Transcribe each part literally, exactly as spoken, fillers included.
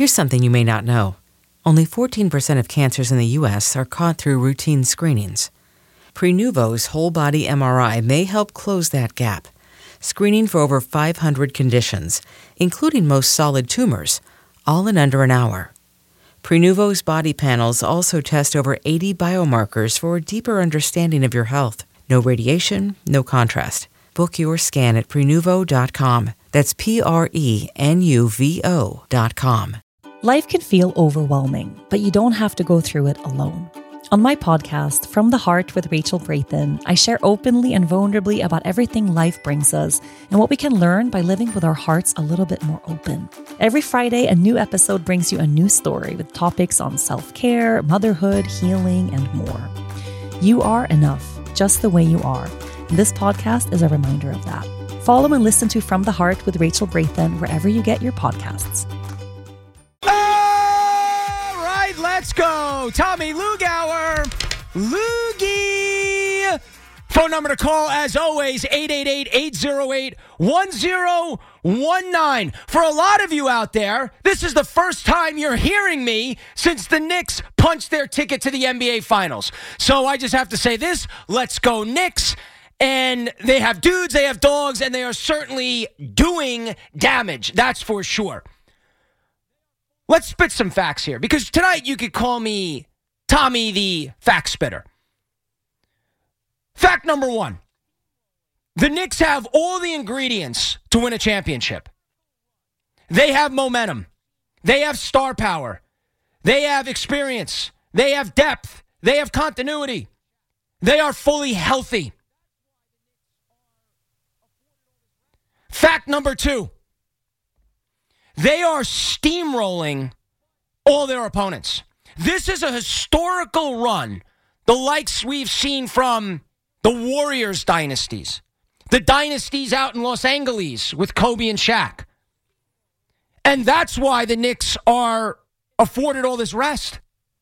Here's something you may not know. Only fourteen percent of cancers in the U S are caught through routine screenings. Prenuvo's whole-body M R I may help close that gap, screening for over five hundred conditions, including most solid tumors, all in under an hour. Prenuvo's body panels also test over eighty biomarkers for a deeper understanding of your health. No radiation, no contrast. Book your scan at Prenuvo dot com. That's P R E N U V O dot com. Life can feel overwhelming, but you don't have to go through it alone. On my podcast, From the Heart with Rachel Brathen, I share openly and vulnerably about everything life brings us and what we can learn by living with our hearts a little bit more open. Every Friday, a new episode brings you a new story with topics on self-care, motherhood, healing, and more. You are enough, just the way you are. And this podcast is a reminder of that. Follow and listen to From the Heart with Rachel Brathen wherever you get your podcasts. Let's go. Tommy Lugauer. Loogie. Phone number to call, as always, eight eight eight, eight oh eight, one oh one nine. For a lot of you out there, this is the first time you're hearing me since the Knicks punched their ticket to the N B A Finals. So I just have to say this. Let's go Knicks. And they have dudes, they have dogs, and they are certainly doing damage. That's for sure. Let's spit some facts here, because tonight you could call me Tommy the fact spitter. Fact number one. The Knicks have all the ingredients to win a championship. They have momentum. They have star power. They have experience. They have depth. They have continuity. They are fully healthy. Fact number two. They are steamrolling all their opponents. This is a historical run, the likes we've seen from the Warriors dynasties, the dynasties out in Los Angeles with Kobe and Shaq. And that's why the Knicks are afforded all this rest.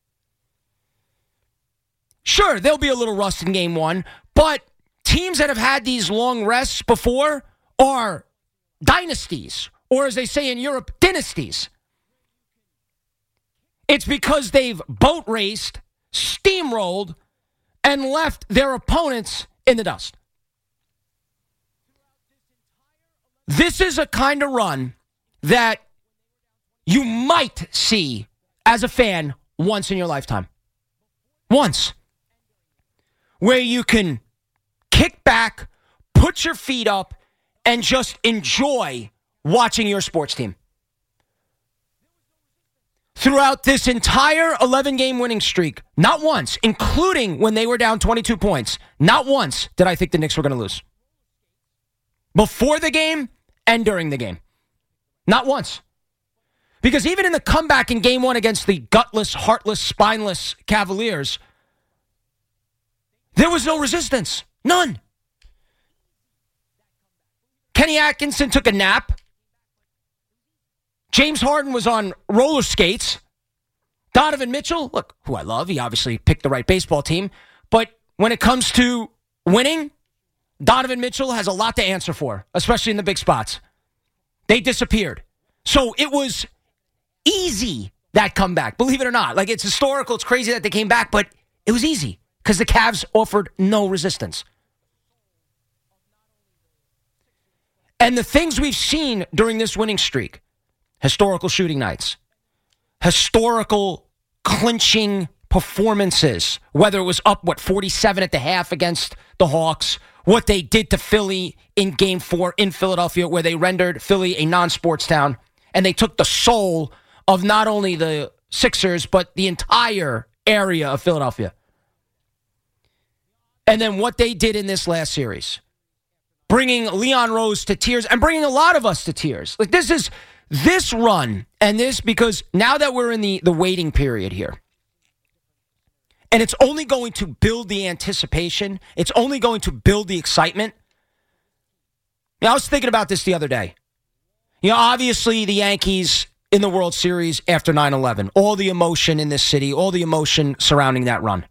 Sure, there'll be a little rust in game one, but teams that have had these long rests before are dynasties. Or as they say in Europe, dynasties. It's because they've boat raced, steamrolled, and left their opponents in the dust. This is a kind of run that you might see as a fan once in your lifetime. Once. Where you can kick back, put your feet up, and just enjoy watching your sports team. Throughout this entire eleven-game winning streak, not once, including when they were down twenty-two points, not once did I think the Knicks were going to lose. Before the game and during the game. Not once. Because even in the comeback in game one against the gutless, heartless, spineless Cavaliers, there was no resistance. None. Kenny Atkinson took a nap. James Harden was on roller skates. Donovan Mitchell, look, who I love, he obviously picked the right baseball team. But when it comes to winning, Donovan Mitchell has a lot to answer for, especially in the big spots. They disappeared. So it was easy, that comeback, believe it or not. Like, it's historical, it's crazy that they came back, but it was easy because the Cavs offered no resistance. And the things we've seen during this winning streak, historical shooting nights, historical clinching performances, whether it was up, what, forty-seven at the half against the Hawks, what they did to Philly in game four in Philadelphia, where they rendered Philly a non-sports town, and they took the soul of not only the Sixers, but the entire area of Philadelphia. And then what they did in this last series, bringing Leon Rose to tears and bringing a lot of us to tears. Like, this is... This run, and this because now that we're in the, the waiting period here, and it's only going to build the anticipation, it's only going to build the excitement. You know, I was thinking about this the other day. You know, obviously the Yankees in the World Series after nine eleven, all the emotion in this city, all the emotion surrounding that run.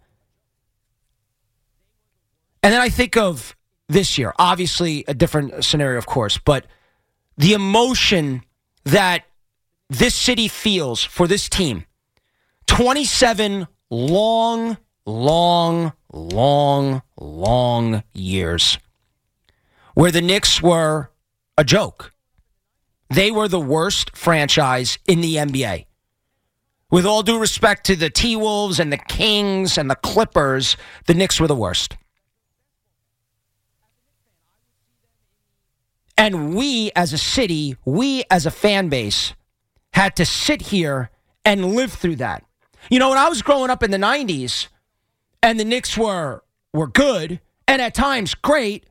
And then I think of this year, obviously a different scenario, of course, but the emotion that this city feels for this team. twenty-seven long, long, long, long years where the Knicks were a joke. They were the worst franchise in the N B A. With all due respect to the T-Wolves and the Kings and the Clippers, the Knicks were the worst. And we as a city, we as a fan base, had to sit here and live through that. You know, when I was growing up in the nineties, and the Knicks were were good, and at times great,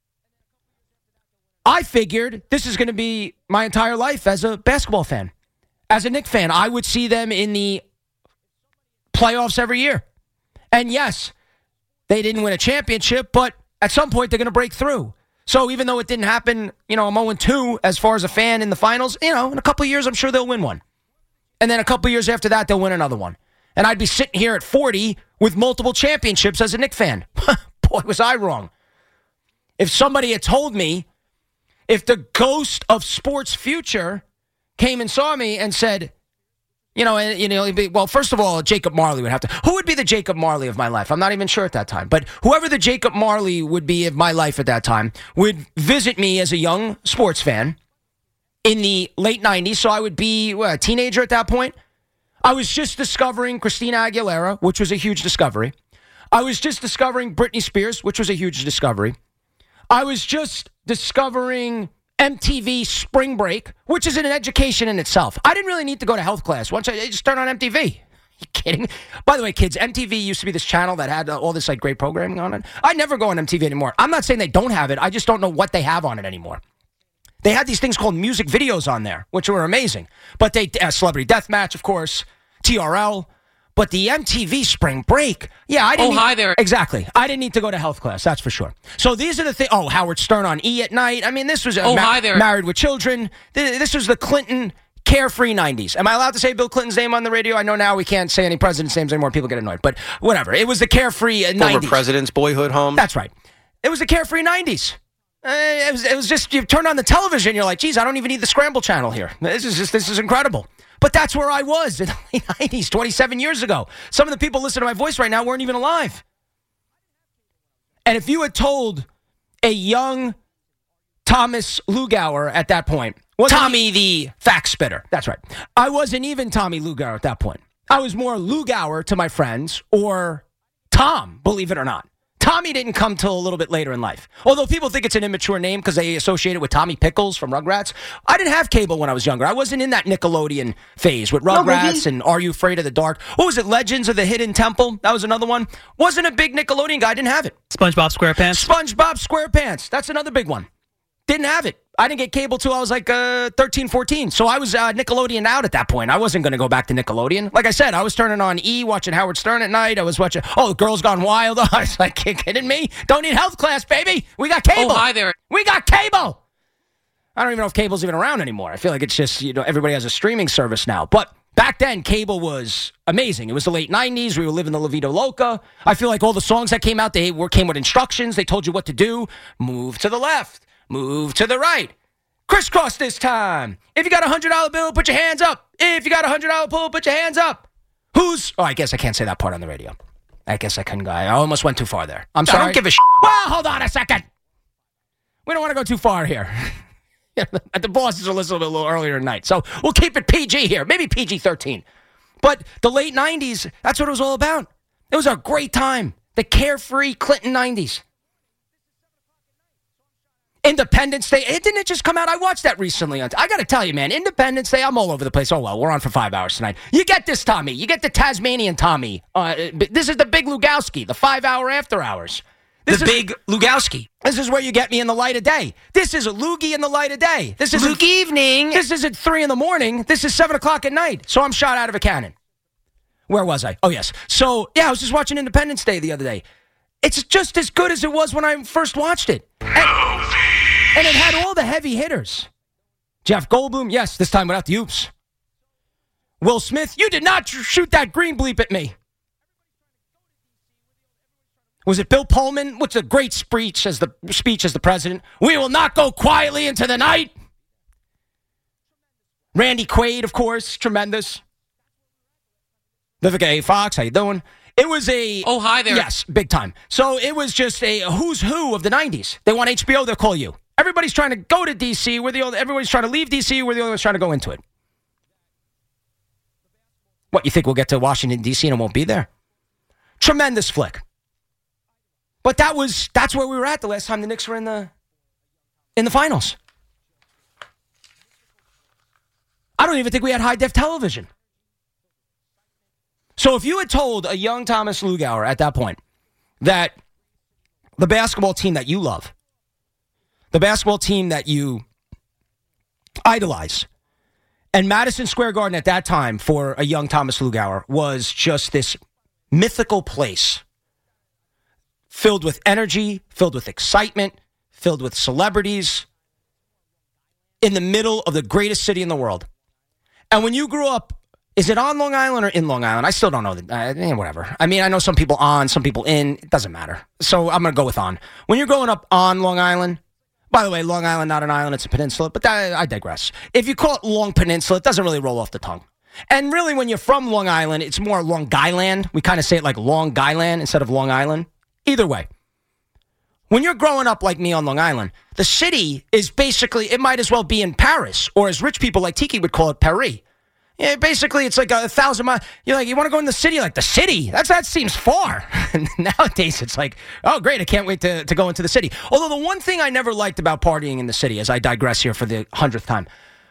I figured this is going to be my entire life as a basketball fan. As a Knicks fan, I would see them in the playoffs every year. And yes, they didn't win a championship, but at some point they're going to break through. So even though it didn't happen, you know, I'm oh and two as far as a fan in the finals, you know, in a couple of years, I'm sure they'll win one. And then a couple of years after that, they'll win another one. And I'd be sitting here at forty with multiple championships as a Knicks fan. Boy, was I wrong. If somebody had told me, if the ghost of sports future came and saw me and said, you know, you know, well, first of all, Jacob Marley would have to. Who would be the Jacob Marley of my life? I'm not even sure at that time. But whoever the Jacob Marley would be of my life at that time would visit me as a young sports fan in the late nineties. So I would be what, a teenager at that point. I was just discovering Christina Aguilera, which was a huge discovery. I was just discovering Britney Spears, which was a huge discovery. I was just discovering M T V Spring Break, which is an education in itself. I didn't really need to go to health class. Once I, I just turned on M T V. Are you kidding? By the way, kids, M T V used to be this channel that had uh, all this like great programming on it. I never go on M T V anymore. I'm not saying they don't have it. I just don't know what they have on it anymore. They had these things called music videos on there, which were amazing. But they, uh, Celebrity Deathmatch, of course, T R L. But the M T V Spring Break, yeah, I didn't. Oh, need, hi there. Exactly. I didn't need to go to health class, that's for sure. So these are the things. Oh, Howard Stern on E! At Night. I mean, this was. Oh, ma- hi there. Married with Children. This was the Clinton carefree nineties. Am I allowed to say Bill Clinton's name on the radio? I know now we can't say any president's names anymore. People get annoyed. But whatever. It was the carefree uh, nineties. Former president's boyhood home. That's right. It was the carefree nineties. Uh, it was. It was just you turn on the television, you're like, geez, I don't even need the scramble channel here. This is just. This is incredible. But that's where I was in the late nineties, twenty-seven years ago. Some of the people listening to my voice right now weren't even alive. And if you had told a young Thomas Lugauer at that point, Tommy the fact spitter, that's right. I wasn't even Tommy Lugauer at that point. I was more Lugauer to my friends, or Tom, believe it or not. Tommy didn't come till a little bit later in life. Although people think it's an immature name because they associate it with Tommy Pickles from Rugrats. I didn't have cable when I was younger. I wasn't in that Nickelodeon phase with Rugrats no, and Are You Afraid of the Dark? What was it? Legends of the Hidden Temple? That was another one. Wasn't a big Nickelodeon guy. Didn't have it. SpongeBob SquarePants? SpongeBob SquarePants. That's another big one. Didn't have it. I didn't get cable till I was like uh, thirteen, fourteen. So I was uh, Nickelodeon out at that point. I wasn't going to go back to Nickelodeon. Like I said, I was turning on E! Watching Howard Stern at night. I was watching, oh, Girls Gone Wild. I was like, you kidding me? Don't need health class, baby. We got cable. Oh, hi there. We got cable. I don't even know if cable's even around anymore. I feel like it's just, you know, everybody has a streaming service now. But back then, cable was amazing. It was the late nineties. We were living the La Vida Loca. I feel like all the songs that came out, they were, came with instructions. They told you what to do. Move to the left. Move to the right. Crisscross this time. If you got a one hundred dollar bill, put your hands up. If you got a one hundred dollar bill, put your hands up. Who's... Oh, I guess I can't say that part on the radio. I guess I couldn't go. I almost went too far there. I'm sorry. I don't give a sh**. Well, hold on a second. We don't want to go too far here. The bosses are listening a little earlier tonight, so we'll keep it P G here. Maybe P G thirteen. But the late nineties, that's what it was all about. It was a great time. The carefree Clinton nineties. Independence Day. It didn't it just come out? I watched that recently. I got to tell you, man, Independence Day, I'm all over the place. Oh, well, we're on for five hours tonight. You get this, Tommy. You get the Tasmanian Tommy. Uh, this is the Big Lugowski, the five-hour after hours. This the is, Big Lugowski. This is where you get me in the light of day. This is a loogie in the light of day. This is Luke evening. This isn't three in the morning. This is seven o'clock at night. So I'm shot out of a cannon. Where was I? Oh, yes. So, yeah, I was just watching Independence Day the other day. It's just as good as it was when I first watched it. And, and it had all the heavy hitters. Jeff Goldblum, yes, this time without the oops. Will Smith, you did not shoot that green bleep at me. Was it Bill Pullman? What's a great speech as the speech as the president? We will not go quietly into the night. Randy Quaid, of course, tremendous. Vivica A. Fox, how you doing? It was a... Oh, hi there. Yes, big time. So it was just a who's who of the nineties. They want H B O, they'll call you. Everybody's trying to go to D C. We're the only, everybody's trying to leave D C. We're the only ones trying to go into it. What, you think we'll get to Washington, D C and it won't be there? Tremendous flick. But that was that's where we were at the last time the Knicks were in the in the finals. I don't even think we had high-def television. So if you had told a young Thomas Lugauer at that point that the basketball team that you love, the basketball team that you idolize, and Madison Square Garden at that time for a young Thomas Lugauer was just this mythical place filled with energy, filled with excitement, filled with celebrities, in the middle of the greatest city in the world. And when you grew up, is it on Long Island or in Long Island? I still don't know. The, uh, eh, whatever. I mean, I know some people on, some people in. It doesn't matter. So I'm going to go with on. When you're growing up on Long Island, by the way, Long Island, not an island, it's a peninsula, but that, I digress. If you call it Long Peninsula, it doesn't really roll off the tongue. And really, when you're from Long Island, it's more Long Guyland. We kind of say it like Long Guyland instead of Long Island. Either way. When you're growing up like me on Long Island, the city is basically, it might as well be in Paris, or as rich people like Tiki would call it, Paris. Yeah, basically, it's like a, a thousand miles. You're like, you want to go in the city? Like, the city? That's That seems far. Nowadays, it's like, oh, great, I can't wait to, to go into the city. Although the one thing I never liked about partying in the city, as I digress here for the hundredth time,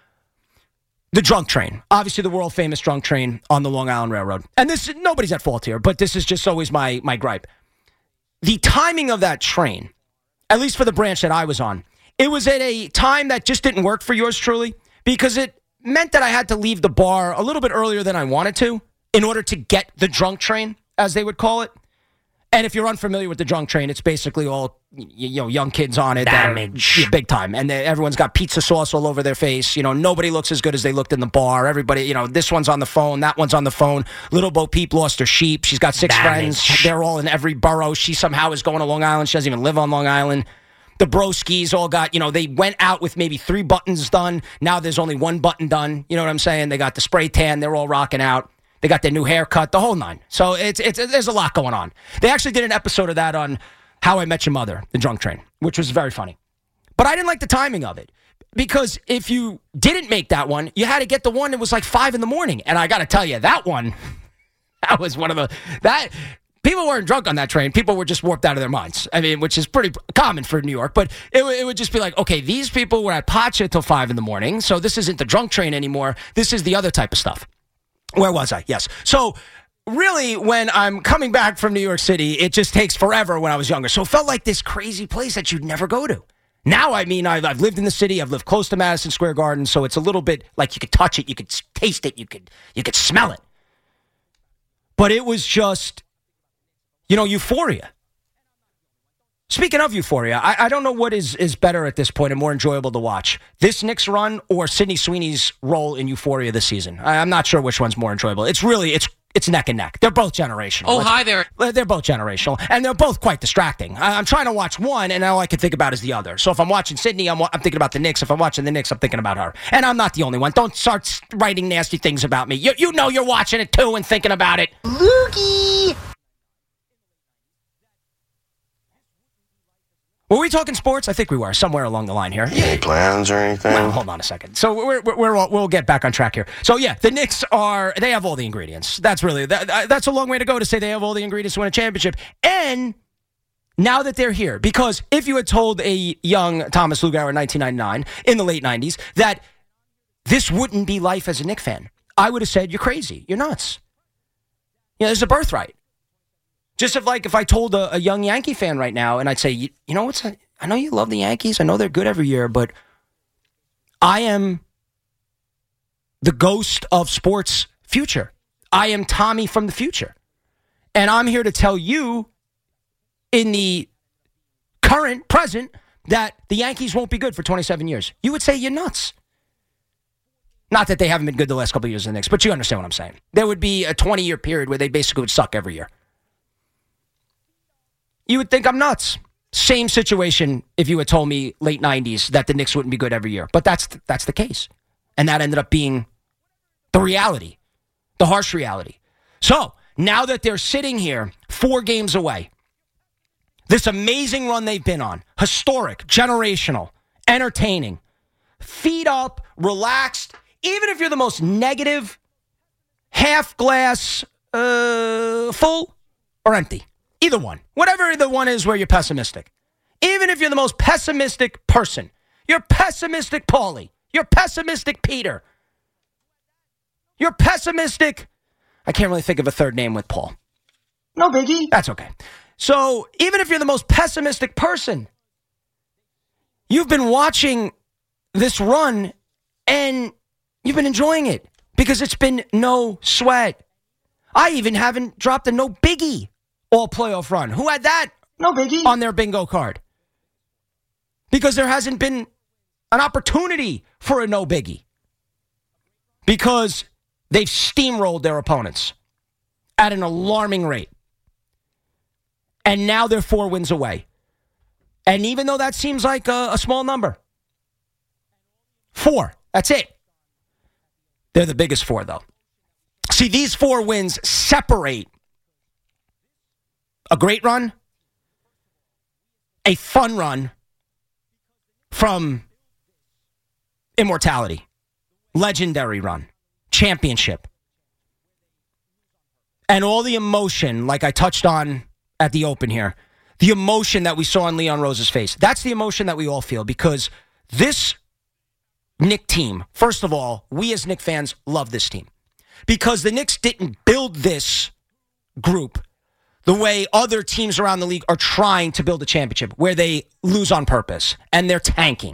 the drunk train. Obviously, the world-famous drunk train on the Long Island Railroad. And this, nobody's at fault here, but this is just always my my gripe. The timing of that train, at least for the branch that I was on, it was at a time that just didn't work for yours truly, because it meant that I had to leave the bar a little bit earlier than I wanted to in order to get the drunk train, as they would call it. And if you're unfamiliar with the drunk train, it's basically all, you know, young kids on it. Damage. That are, yeah, big time. And they, everyone's got pizza sauce all over their face. You know, nobody looks as good as they looked in the bar. Everybody, you know, this one's on the phone, that one's on the phone. Little Bo Peep lost her sheep. She's got six Damage. friends. They're all in every borough. She somehow is going to Long Island. She doesn't even live on Long Island. The broskies all got, you know, they went out with maybe three buttons done. Now there's only one button done. You know what I'm saying? They got the spray tan. They're all rocking out. They got their new haircut, the whole nine. So it's it's there's a lot going on. They actually did an episode of that on How I Met Your Mother, The Drunk Train, which was very funny. But I didn't like the timing of it, because if you didn't make that one, you had to get the one that was like five in the morning. And I got to tell you, that one, that was one of the, that, people weren't drunk on that train. People were just warped out of their minds. I mean, which is pretty common for New York. But it, it would just be like, okay, these people were at Pacha till five in the morning. So this isn't the drunk train anymore. This is the other type of stuff. Where was I? Yes. So really, when I'm coming back from New York City, it just takes forever when I was younger. So it felt like this crazy place that you'd never go to. Now, I mean, I've, I've lived in the city. I've lived close to Madison Square Garden. So it's a little bit like you could touch it. You could taste it. You could, you could smell it. But it was just, you know, euphoria. Speaking of euphoria, I, I don't know what is, is better at this point and more enjoyable to watch. This Knicks run or Sydney Sweeney's role in euphoria this season. I, I'm not sure which one's more enjoyable. It's really, it's it's neck and neck. They're both generational. Oh, Let's, hi there. They're both generational, and they're both quite distracting. I, I'm trying to watch one, and all I can think about is the other. So if I'm watching Sydney, I'm, I'm thinking about the Knicks. If I'm watching the Knicks, I'm thinking about her. And I'm not the only one. Don't start writing nasty things about me. You, you know you're watching it, too, and thinking about it. Loogie. Were we talking sports? I think we were, somewhere along the line here. Any plans or anything? Well, hold on a second. So we're, we're, we're, we'll get back on track here. So, yeah, the Knicks are, they have all the ingredients. That's really, that, that's a long way to go to say they have all the ingredients to win a championship. And now that they're here, because if you had told a young Thomas Lugauer in nineteen ninety-nine, in the late nineties, that this wouldn't be life as a Knicks fan, I would have said, you're crazy. You're nuts. You know, there's a birthright. Just if, like, if I told a, a young Yankee fan right now, and I'd say, you, you know what's, a, I know you love the Yankees. I know they're good every year, but I am the ghost of sports future. I am Tommy from the future. And I'm here to tell you in the current, present, that the Yankees won't be good for twenty-seven years. You would say you're nuts. Not that they haven't been good the last couple of years in the Knicks, but you understand what I'm saying. There would be a twenty-year period where they basically would suck every year. You would think I'm nuts. Same situation if you had told me late nineties that the Knicks wouldn't be good every year. But that's that's the case. And that ended up being the reality, the harsh reality. So now that they're sitting here four games away, this amazing run they've been on, historic, generational, entertaining, feet up, relaxed, even if you're the most negative, half glass, uh, full or empty. Either one. Whatever the one is where you're pessimistic. Even if you're the most pessimistic person. You're pessimistic Paulie. You're pessimistic Peter. You're pessimistic. I can't really think of a third name with Paul. No biggie. That's okay. So even if you're the most pessimistic person, you've been watching this run and you've been enjoying it because it's been no sweat. I even haven't dropped a no biggie all playoff run. Who had that? No biggie. On their bingo card. Because there hasn't been an opportunity for a no biggie. Because they've steamrolled their opponents at an alarming rate. And now they're four wins away. And even though that seems like a, a small number, four, that's it. They're the biggest four, though. See, these four wins separate a great run, a fun run, from immortality, legendary run, championship, and all the emotion, like I touched on at the open here, the emotion that we saw on Leon Rose's face. That's the emotion that we all feel because this Knick team, first of all, we as Knick fans love this team because the Knicks didn't build this group the way other teams around the league are trying to build a championship, where they lose on purpose and they're tanking.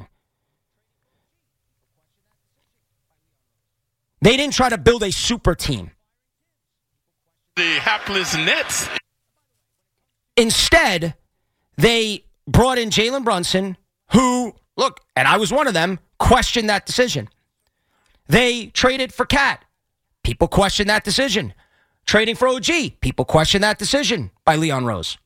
They didn't try to build a super team. The hapless Nets. Instead, they brought in Jalen Brunson, who, look, and I was one of them, questioned that decision. They traded for Cat. People questioned that decision. Trading for O G. People question that decision by Leon Rose.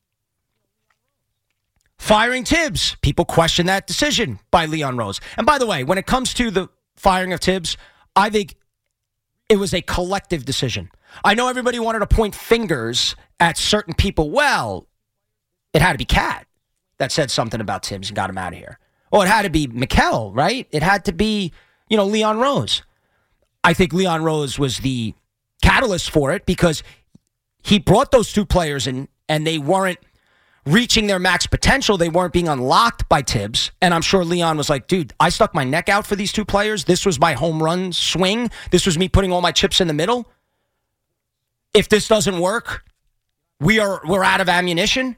Firing Tibbs. People question that decision by Leon Rose. And by the way, when it comes to the firing of Tibbs, I think it was a collective decision. I know everybody wanted to point fingers at certain people. Well, it had to be Cat that said something about Tibbs and got him out of here. Or it had to be Mikal, right? It had to be, you know, Leon Rose. I think Leon Rose was the catalyst for it because he brought those two players in and they weren't reaching their max potential. They weren't being unlocked by Tibbs. And I'm sure Leon was like, dude, I stuck my neck out for these two players. This was my home run swing. This was me putting all my chips in the middle. If this doesn't work, we are, we're out of ammunition.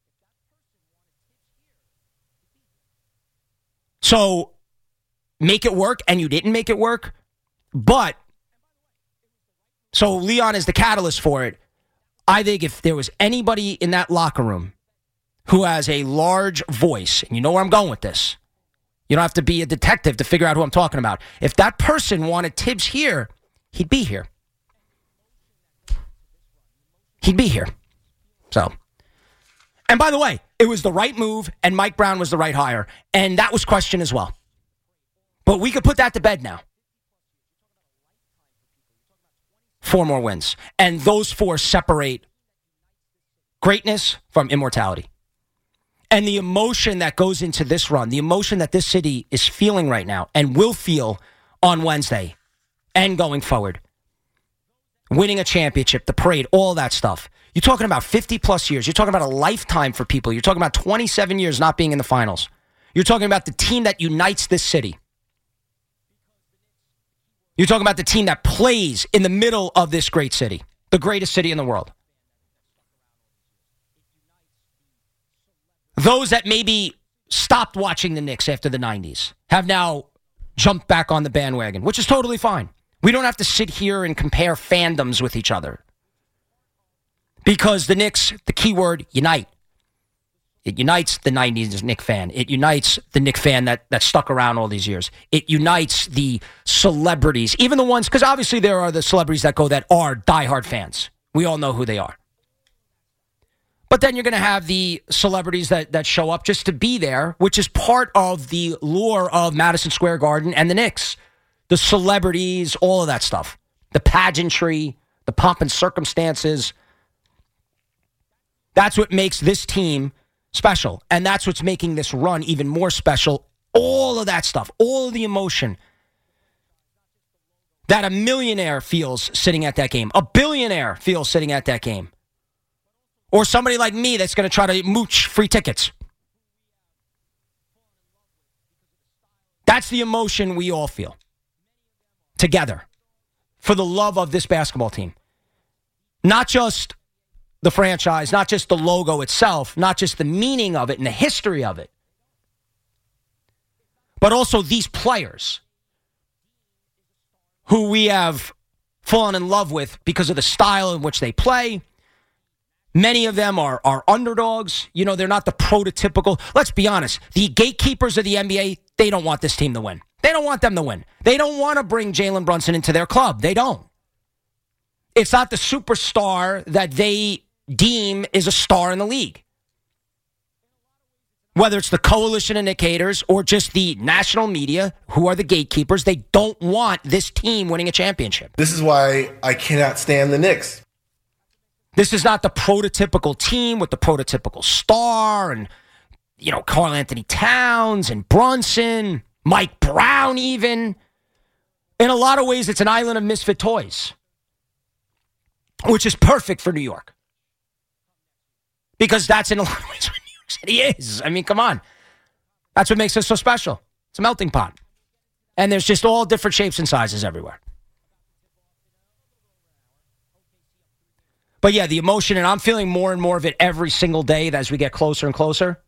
So make it work, and you didn't make it work. But so Leon is the catalyst for it. I think if there was anybody in that locker room who has a large voice, and you know where I'm going with this, you don't have to be a detective to figure out who I'm talking about. If that person wanted Tibbs here, he'd be here. He'd be here. So, and by the way, it was the right move, and Mike Brown was the right hire, and that was questioned as well. But we could put that to bed now. Four more wins. And those four separate greatness from immortality. And the emotion that goes into this run, the emotion that this city is feeling right now and will feel on Wednesday and going forward. Winning a championship, the parade, all that stuff. You're talking about fifty plus years. You're talking about a lifetime for people. You're talking about twenty-seven years not being in the finals. You're talking about the team that unites this city. You're talking about the team that plays in the middle of this great city, the greatest city in the world. Those that maybe stopped watching the Knicks after the nineties have now jumped back on the bandwagon, which is totally fine. We don't have to sit here and compare fandoms with each other. Because the Knicks, the key word, unite. It unites the nineties Knick fan. It unites the Knick fan that, that stuck around all these years. It unites the celebrities, even the ones, because obviously there are the celebrities that go that are diehard fans. We all know who they are. But then you're going to have the celebrities that, that show up just to be there, which is part of the lure of Madison Square Garden and the Knicks. the celebrities, all of that stuff. The pageantry, the pomp and circumstances. That's what makes this team special. And that's what's making this run even more special. All of that stuff, all of the emotion that a millionaire feels sitting at that game, a billionaire feels sitting at that game, or somebody like me that's going to try to mooch free tickets. That's the emotion we all feel together for the love of this basketball team. Not just the franchise, not just the logo itself, not just the meaning of it and the history of it, but also these players who we have fallen in love with because of the style in which they play. Many of them are, are underdogs. You know, they're not the prototypical. Let's be honest. The gatekeepers of the N B A, they don't want this team to win. They don't want them to win. They don't want to bring Jalen Brunson into their club. They don't. It's not the superstar that they deem is a star in the league. Whether it's the coalition indicators or just the national media, who are the gatekeepers, they don't want this team winning a championship. This is why I cannot stand the Knicks. This is not the prototypical team with the prototypical star and, you know, Karl Anthony Towns and Brunson, Mike Brown even. In a lot of ways, it's an island of misfit toys, which is perfect for New York. Because that's in a lot of ways what New York City is. I mean, come on. That's what makes us so special. It's a melting pot. And there's just all different shapes and sizes everywhere. But yeah, the emotion, and I'm feeling more and more of it every single day as we get closer and closer.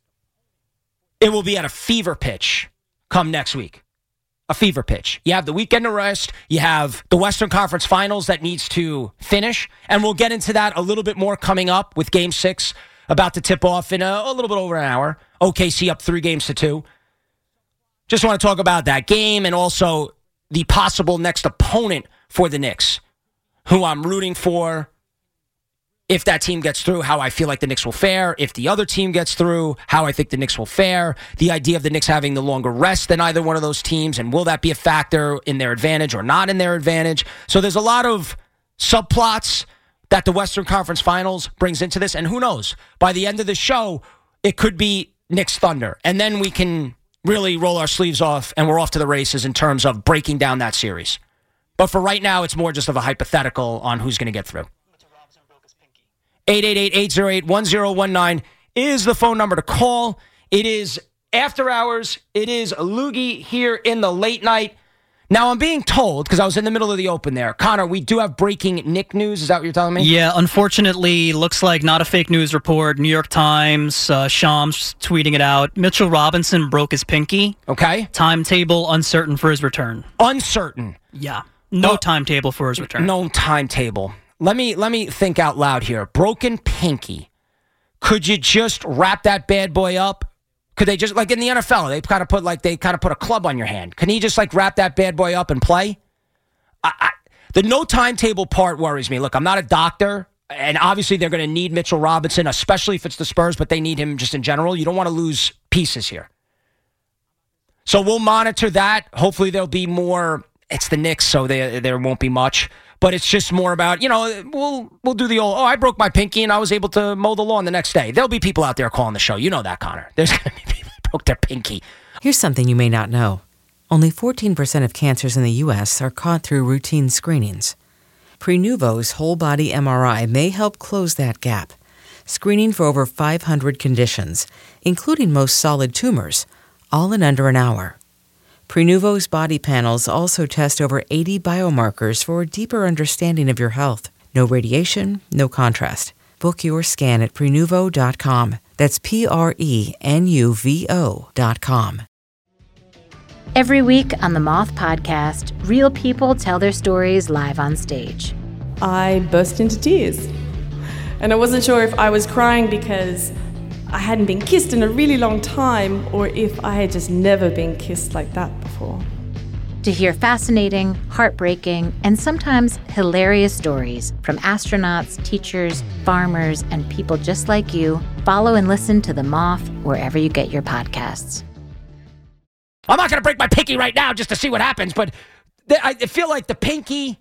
It will be at a fever pitch come next week. A fever pitch. You have the weekend to rest. You have the Western Conference Finals that needs to finish. And we'll get into that a little bit more coming up with Game six about to tip off in a, a little bit over an hour. O K C up three games to two. Just want to talk about that game and also the possible next opponent for the Knicks, who I'm rooting for. If that team gets through, how I feel like the Knicks will fare. If the other team gets through, how I think the Knicks will fare. The idea of the Knicks having the longer rest than either one of those teams, and will that be a factor in their advantage or not in their advantage? So there's a lot of subplots that the Western Conference Finals brings into this, and who knows? By the end of the show, it could be Knicks Thunder, and then we can really roll our sleeves off, and we're off to the races in terms of breaking down that series. But for right now, it's more just of a hypothetical on who's going to get through. eight eight eight, eight oh eight, one oh one nine is the phone number to call. It is after hours. It is Loogie here in the late night. Now, I'm being told, because I was in the middle of the open there, Connor, we do have breaking Nick news. Is that what you're telling me? Yeah, unfortunately, looks like not a fake news report. New York Times, uh, Shams tweeting it out. Mitchell Robinson broke his pinky. Okay. Timetable uncertain for his return. Uncertain. Yeah. No Uh, timetable for his return. No timetable. Let me let me think out loud here. Broken pinky. Could you just wrap that bad boy up? Could they just, like in the N F L, they kind of put like they kind of put a club on your hand. Can he just like wrap that bad boy up and play? I, I, the no timetable part worries me. Look, I'm not a doctor, and obviously they're going to need Mitchell Robinson, especially if it's the Spurs, but they need him just in general. You don't want to lose pieces here. So we'll monitor that. Hopefully there'll be more. It's the Knicks, so they, there won't be much. But it's just more about, you know, we'll we'll do the old, oh, I broke my pinky and I was able to mow the lawn the next day. There'll be people out there calling the show. You know that, Connor. There's going to be people that broke their pinky. Here's something you may not know. Only fourteen percent of cancers in the U S are caught through routine screenings. Prenuvo's whole-body M R I may help close that gap, screening for over five hundred conditions, including most solid tumors, all in under an hour. Prenuvo's body panels also test over eighty biomarkers for a deeper understanding of your health. No radiation, no contrast. Book your scan at Prenuvo dot com. That's P R E N U V O dot com. Every week on the Moth Podcast, real people tell their stories live on stage. I burst into tears. And I wasn't sure if I was crying because I hadn't been kissed in a really long time, or if I had just never been kissed like that before. To hear fascinating, heartbreaking, and sometimes hilarious stories from astronauts, teachers, farmers, and people just like you, follow and listen to The Moth wherever you get your podcasts. I'm not going to break my pinky right now just to see what happens, but th- I feel like the pinky,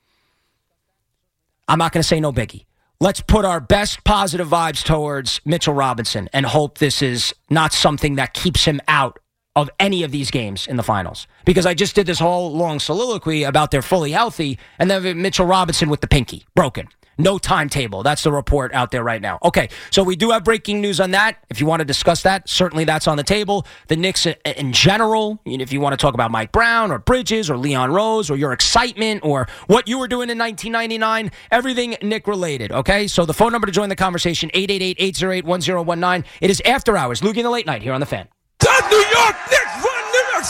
I'm not going to say no biggie. Let's put our best positive vibes towards Mitchell Robinson and hope this is not something that keeps him out of any of these games in the finals. Because I just did this whole long soliloquy about they're fully healthy, and then Mitchell Robinson with the pinky, broken. No timetable. That's the report out there right now. Okay, so we do have breaking news on that. If you want to discuss that, certainly that's on the table. The Knicks in general, if you want to talk about Mike Brown or Bridges or Leon Rose or your excitement or what you were doing in nineteen ninety-nine, everything Knick related, okay? So the phone number to join the conversation, eight eight eight, eight oh eight, one oh one nine. It is After Hours, Loogie in the Late Night here on The Fan. The New York Knicks run New York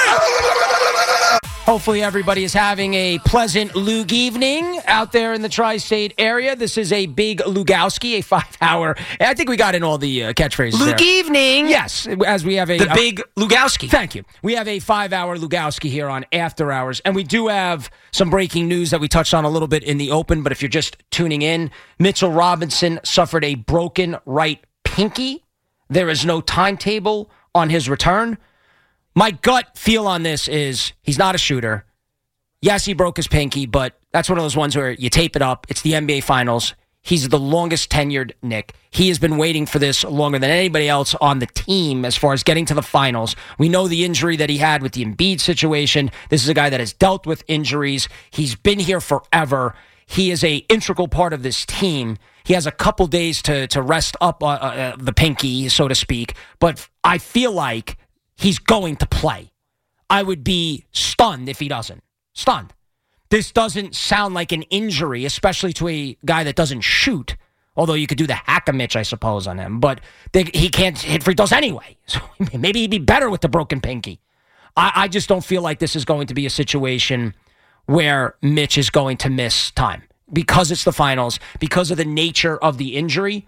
City! Hopefully everybody is having a pleasant Lug evening out there in the tri-state area. This is a big Lugowski, a five-hour. I think we got in all the uh, catchphrases Lug there. evening. Yes, as we have a... The a, big Lugowski. Thank you. We have a five-hour Lugowski here on After Hours, and we do have some breaking news that we touched on a little bit in the open, but if you're just tuning in, Mitchell Robinson suffered a broken right pinky. There is no timetable on his return. My gut feel on this is he's not a shooter. Yes, he broke his pinky, but that's one of those ones where you tape it up. It's the N B A Finals. He's the longest tenured Knick. He has been waiting for this longer than anybody else on the team as far as getting to the finals. We know the injury that he had with the Embiid situation. This is a guy that has dealt with injuries. He's been here forever. He is a integral part of this team. He has a couple days to to rest up uh, uh, the pinky, so to speak. But I feel like he's going to play. I would be stunned if he doesn't. Stunned. This doesn't sound like an injury, especially to a guy that doesn't shoot. Although you could do the hack-a-mitch, I suppose, on him. But they, he can't hit free throws anyway. So maybe he'd be better with the broken pinky. I, I just don't feel like this is going to be a situation where Mitch is going to miss time. Because it's the finals, because of the nature of the injury.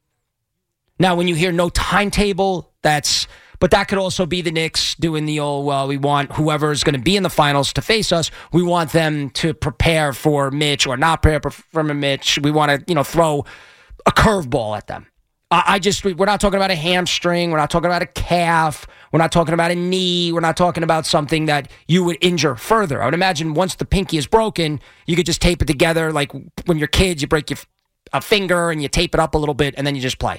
Now, when you hear no timetable, that's... But that could also be the Knicks doing the old, well, we want whoever is going to be in the finals to face us. We want them to prepare for Mitch or not prepare for Mitch. We want to, you know, throw a curveball at them. I, I just, we're not talking about a hamstring. We're not talking about a calf. We're not talking about a knee. We're not talking about something that you would injure further. I would imagine once the pinky is broken, you could just tape it together. Like when you're kids, you break your a finger and you tape it up a little bit and then you just play.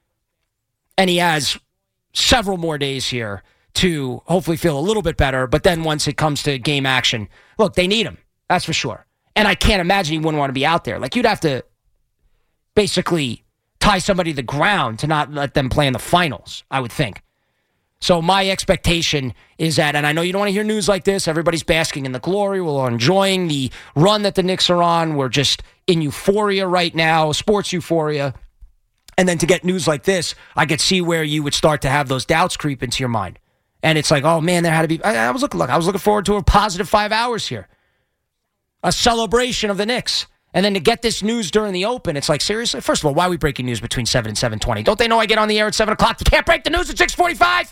And he has several more days here to hopefully feel a little bit better. But then once it comes to game action, look, they need him. That's for sure. And I can't imagine he wouldn't want to be out there. Like you'd have to basically tie somebody to the ground to not let them play in the finals, I would think. So my expectation is that, and I know you don't want to hear news like this, everybody's basking in the glory, we're all enjoying the run that the Knicks are on, we're just in euphoria right now, sports euphoria. And then to get news like this, I could see where you would start to have those doubts creep into your mind. And it's like, oh man, there had to be, I, I was looking, look, I was looking forward to a positive five hours here. A celebration of the Knicks. And then to get this news during the open, it's like, seriously? First of all, why are we breaking news between seven and seven twenty? Don't they know I get on the air at seven o'clock? You can't break the news at six forty-five?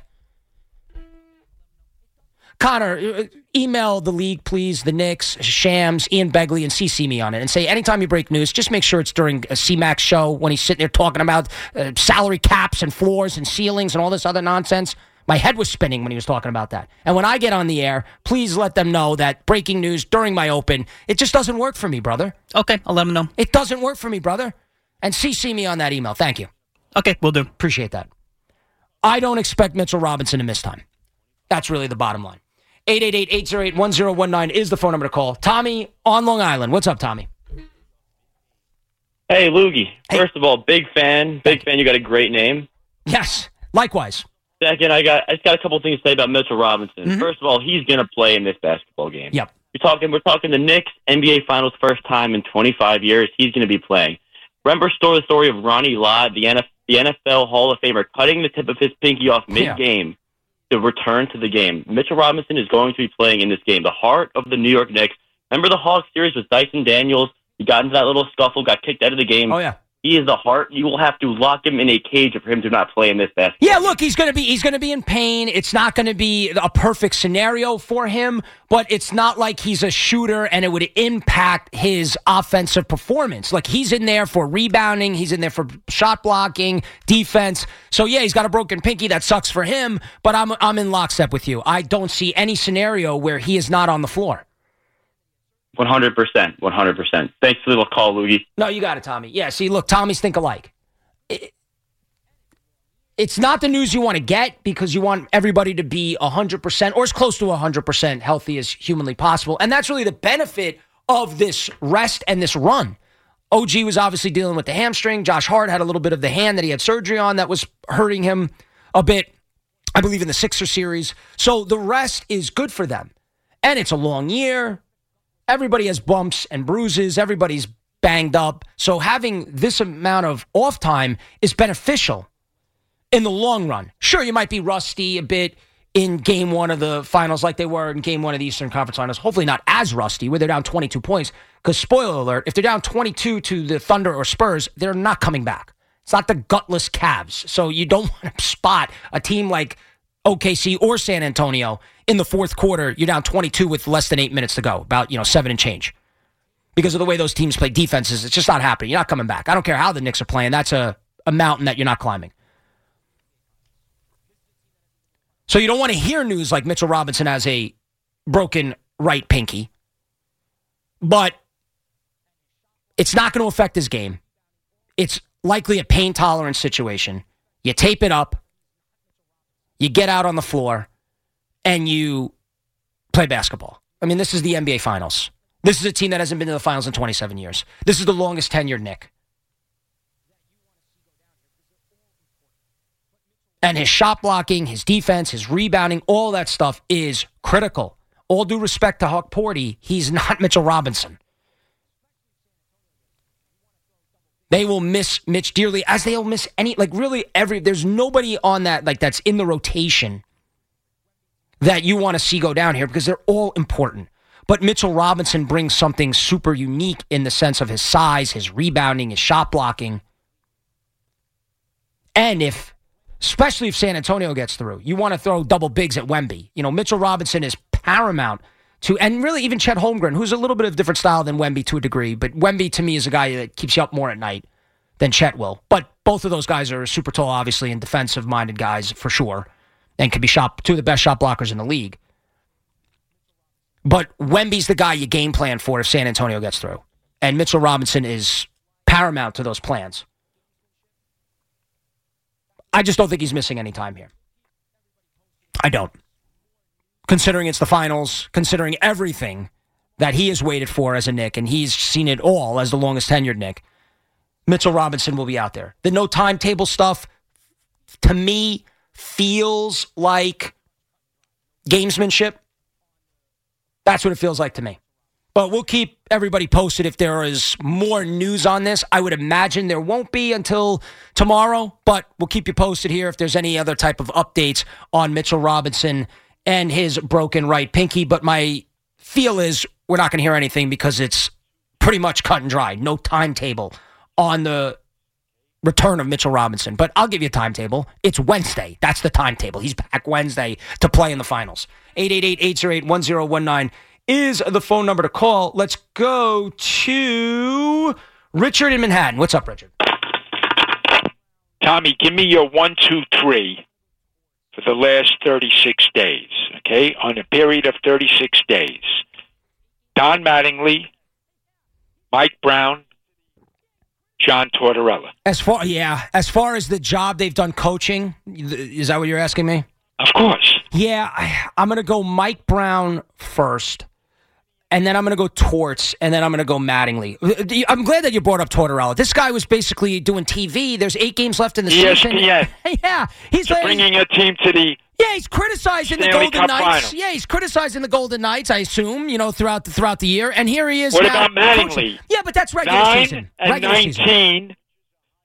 Connor, email the league, please, the Knicks, Shams, Ian Begley, and C C me on it. And say, anytime you break news, just make sure it's during a C-Max show when he's sitting there talking about uh, salary caps and floors and ceilings and all this other nonsense. My head was spinning when he was talking about that. And when I get on the air, please let them know that breaking news during my open, it just doesn't work for me, brother. Okay, I'll let them know. It doesn't work for me, brother. And C C me on that email. Thank you. Okay, will do. Appreciate that. I don't expect Mitchell Robinson to miss time. That's really the bottom line. eight eight eight, eight oh eight, one oh one nine is the phone number to call. Tommy on Long Island. What's up, Tommy? Hey, Loogie. Hey. First of all, big fan. Big fan. You got a great name. Yes, likewise. Second, I got I just got a couple things to say about Mitchell Robinson. Mm-hmm. First of all, he's going to play in this basketball game. Yep. We're talking we're talking the Knicks N B A Finals first time in twenty-five years. He's going to be playing. Remember the story of Ronnie Lott, the N F L Hall of Famer, cutting the tip of his pinky off mid-game. Yeah. To return to the game. Mitchell Robinson is going to be playing in this game. The heart of the New York Knicks. Remember the Hawks series with Dyson Daniels? He got into that little scuffle, got kicked out of the game. Oh, yeah. He is the heart. You will have to lock him in a cage for him to not play in this basketball. Yeah, look, he's going to be he's going to be in pain. It's not going to be a perfect scenario for him, but it's not like he's a shooter and it would impact his offensive performance. Like, he's in there for rebounding, he's in there for shot blocking, defense. So yeah, he's got a broken pinky. That sucks for him, but I'm I'm in lockstep with you. I don't see any scenario where he is not on the floor. one hundred percent. one hundred percent. Thanks for the call, Loogie. No, you got it, Tommy. Yeah, see, look, Tommies think alike. It, it's not the news you want to get because you want everybody to be one hundred percent or as close to one hundred percent healthy as humanly possible. And that's really the benefit of this rest and this run. O G was obviously dealing with the hamstring. Josh Hart had a little bit of the hand that he had surgery on that was hurting him a bit, I believe, in the Sixer series. So the rest is good for them. And it's a long year. Everybody has bumps and bruises. Everybody's banged up. So having this amount of off time is beneficial in the long run. Sure, you might be rusty a bit in game one of the finals like they were in game one of the Eastern Conference Finals. Hopefully not as rusty where they're down twenty-two points. Because spoiler alert, if they're down twenty-two to the Thunder or Spurs, they're not coming back. It's not the gutless Cavs. So you don't want to spot a team like O K C or San Antonio in the fourth quarter. You're down twenty-two with less than eight minutes to go, about, you know, seven and change. Because of the way those teams play defenses, it's just not happening. You're not coming back. I don't care how the Knicks are playing. That's a, a mountain that you're not climbing. So you don't want to hear news like Mitchell Robinson has a broken right pinky. But it's not going to affect his game. It's likely a pain tolerance situation. You tape it up. You get out on the floor. And you play basketball. I mean, this is the N B A Finals. This is a team that hasn't been to the finals in twenty-seven years. This is the longest tenured Knick. And his shot blocking, his defense, his rebounding, all that stuff is critical. All due respect to Huck Porty, he's not Mitchell Robinson. They will miss Mitch dearly, as they'll miss any, like really every, there's nobody on that, like that's in the rotation that you want to see go down here because they're all important. But Mitchell Robinson brings something super unique in the sense of his size, his rebounding, his shot blocking. And if, especially if San Antonio gets through, you want to throw double bigs at Wemby. You know, Mitchell Robinson is paramount to, and really even Chet Holmgren, who's a little bit of a different style than Wemby to a degree, but Wemby to me is a guy that keeps you up more at night than Chet will. But both of those guys are super tall, obviously, and defensive-minded guys for sure, and can be shot, two of the best shot blockers in the league. But Wemby's the guy you game plan for if San Antonio gets through. And Mitchell Robinson is paramount to those plans. I just don't think he's missing any time here. I don't. Considering it's the finals, considering everything that he has waited for as a Knick, and he's seen it all as the longest tenured Knick, Mitchell Robinson will be out there. The no timetable stuff, to me, feels like gamesmanship. That's what it feels like to me. But we'll keep everybody posted if there is more news on this. I would imagine there won't be until tomorrow, but we'll keep you posted here if there's any other type of updates on Mitchell Robinson and his broken right pinky. But my feel is we're not going to hear anything because it's pretty much cut and dry. No timetable on the return of Mitchell Robinson. But I'll give you a timetable. It's Wednesday. That's the timetable. He's back Wednesday to play in the finals. eight eight eight, eight zero eight, one zero one nine is the phone number to call. Let's go to Richard in Manhattan. What's up, Richard? Tommy, give me your one, two, three for the last thirty-six days, okay? On a period of thirty-six days. Don Mattingly, Mike Brown, John Tortorella. As far, yeah, as far as the job they've done coaching, is that what you're asking me? Of course. Yeah, I, I'm going to go Mike Brown first, and then I'm going to go Torts, and then I'm going to go Mattingly. I'm glad that you brought up Tortorella. This guy was basically doing T V. There's eight games left in the E S P N. season. Yeah, he's so like, bringing a team to the yeah, he's criticizing Stanley the Golden Cup Knights. final. Yeah, he's criticizing the Golden Knights. I assume you know throughout the, throughout the year, and here he is. What now about Mattingly? coaching. Yeah, but that's regular Nine season. and Regular nineteen. season.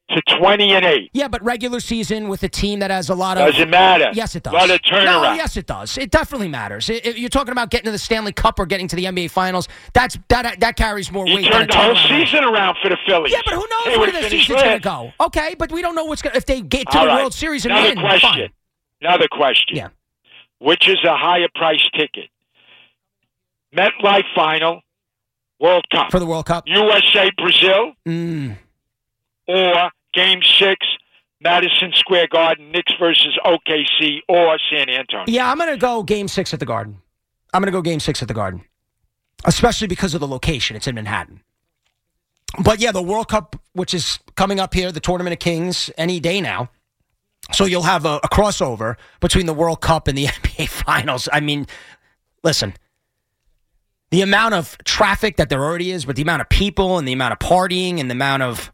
to twenty and eight. Yeah, but regular season with a team that has a lot of... Doesn't matter. Yes, it does. A lot of turnaround. No, yes, it does. It definitely matters. It, it, you're talking about getting to the Stanley Cup or getting to the N B A Finals. That's That that carries more He weight. turned the whole season around for the Phillies. Yeah, but who knows They where would the finish season's going last. to go? Okay, but we don't know what's going to... If they get to All the right. World Series and Another win, question. fine. Another question. Yeah. Which is a higher price ticket? MetLife Final, World Cup. For the World Cup? U S A, Brazil, Mm. or Game six, Madison Square Garden, Knicks versus O K C or San Antonio. Yeah, I'm going to go Game six at the Garden. I'm going to go Game six at the Garden, especially because of the location. It's in Manhattan. But, yeah, the World Cup, which is coming up here, the Tournament of Kings, any day now. So you'll have a, a crossover between the World Cup and the N B A Finals. I mean, listen, the amount of traffic that there already is, but the amount of people and the amount of partying and the amount of...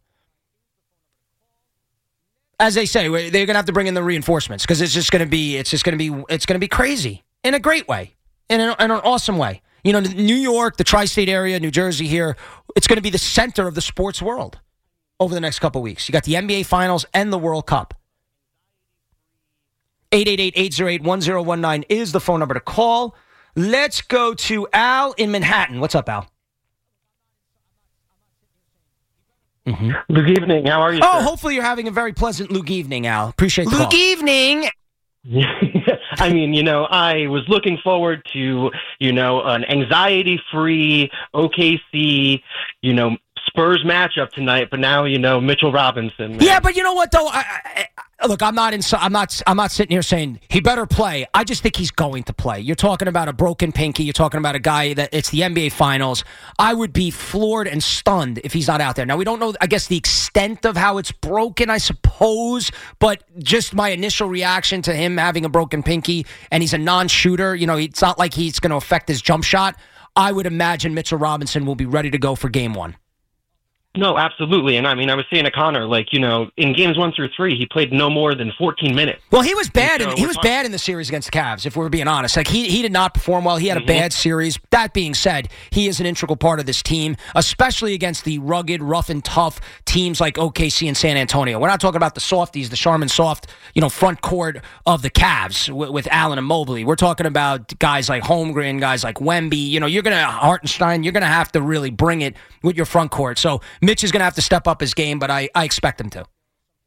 As they say, they're going to have to bring in the reinforcements because it's just going to be, it's just going to be, it's going to be crazy in a great way, in an, in an awesome way. You know, New York, the tri-state area, New Jersey here, it's going to be the center of the sports world over the next couple of weeks. You got the N B A Finals and the World Cup. eight eight eight, eight oh eight, one oh one nine is the phone number to call. Let's go to Al in Manhattan. What's up, Al? Mm-hmm. Good evening. How are you, Oh, sir? hopefully you're having a very pleasant Luke evening, Al. Appreciate the Luke call. evening. I mean, you know, I was looking forward to, you know, an anxiety-free O K C, you know, Spurs matchup tonight, but now, you know, Mitchell Robinson. Man. Yeah, but you know what though? I, I, I, look, I'm not in, I'm not. I'm not sitting here saying he better play. I just think he's going to play. You're talking about a broken pinky. You're talking about a guy that it's the N B A Finals. I would be floored and stunned if he's not out there. Now we don't know, I guess, the extent of how it's broken, I suppose, but just my initial reaction to him having a broken pinky and he's a non-shooter. You know, it's not like he's going to affect his jump shot. I would imagine Mitchell Robinson will be ready to go for Game One. No, absolutely. And I mean, I was saying to Connor, like, you know, in games one through three, he played no more than fourteen minutes. Well, he was bad. So In, he we're was talking- bad in the series against the Cavs, if we're being honest. Like, he, he did not perform well. He had a Mhm. bad series. That being said, he is an integral part of this team, especially against the rugged, rough and tough teams like O K C and San Antonio. We're not talking about the softies, the Charmin soft, you know, front court of the Cavs with, with Allen and Mobley. We're talking about guys like Holmgren, guys like Wemby. You know, you're going to, Hartenstein, you're going to have to really bring it with your front court. So Mitch is going to have to step up his game, but I, I expect him to.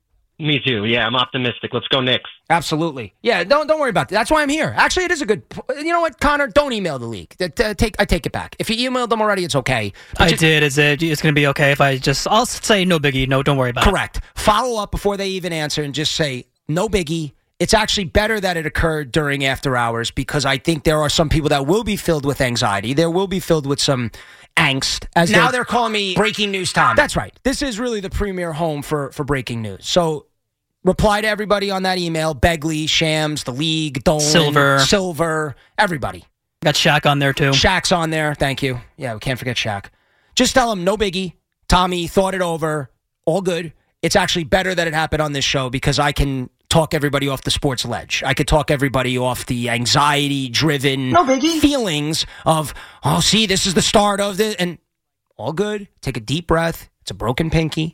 Me too. Yeah, I'm optimistic. Let's go Knicks. Absolutely. Yeah, don't don't worry about that. That's why I'm here. Actually, it is a good... You know what, Connor? Don't email the league. Uh, take, I take it back. If you emailed them already, it's okay. But I just- did. Is it? It's going to be okay if I just? I'll say no biggie. No, don't worry about Correct. it. Follow up before they even answer and just say, no biggie. It's actually better that it occurred during after hours because I think there are some people that will be filled with anxiety. There will be filled with some angst. As now they're calling me breaking news Tom. That's right. This is really the premier home for, for breaking news. So reply to everybody on that email. Begley, Shams, the league, Dolan, Silver. Silver, everybody. Got Shaq on there too. Shaq's on there. Thank you. Yeah, we can't forget Shaq. Just tell him, no biggie. Tommy thought it over. All good. It's actually better that it happened on this show because I can talk everybody off the sports ledge. I could talk everybody off the anxiety-driven No biggie. feelings of, oh, see, this is the start of this. And all good. Take a deep breath. It's a broken pinky.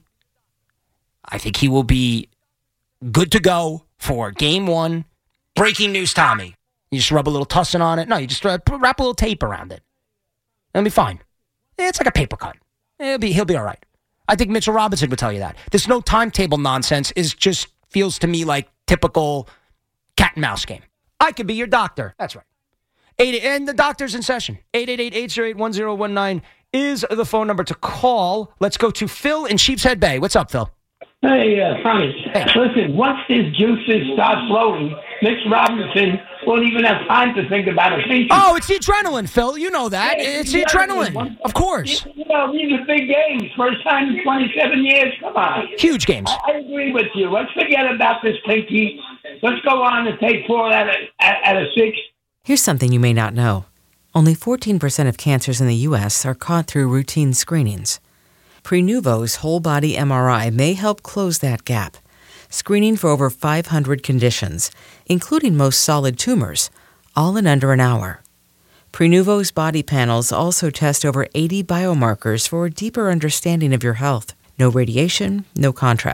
I think he will be good to go for game one. Breaking news, Tommy. You just rub a little tussin on it. No, you just wrap a little tape around it. It'll be fine. It's like a paper cut. He'll be, he'll be all right. I think Mitchell Robinson would tell you that. This no timetable nonsense is just feels to me like typical cat and mouse game. I could be your doctor. That's right. Eight, and the doctor's in session. eight eight eight, eight oh eight, one oh one nine is the phone number to call. Let's go to Phil in Sheepshead Bay. What's up, Phil? Hey, uh, Frank. Hey. Listen, once his juices start flowing, Mitch Robinson won't even have time to think about a pinky. Oh, it's the adrenaline, Phil. You know that. Yeah, It's the yeah, adrenaline. one- Of course. You know, these are big games. First time in twenty-seven years. Come on. Huge games. I, I agree with you. Let's forget about this pinky. Let's go on and take four out of, out of six. Here's something you may not know. Only fourteen percent of cancers in the U S are caught through routine screenings. Prenuvo's whole-body M R I may help close that gap, screening for over five hundred conditions, including most solid tumors, all in under an hour. Prenuvo's body panels also test over eighty biomarkers for a deeper understanding of your health. No radiation, no contrast.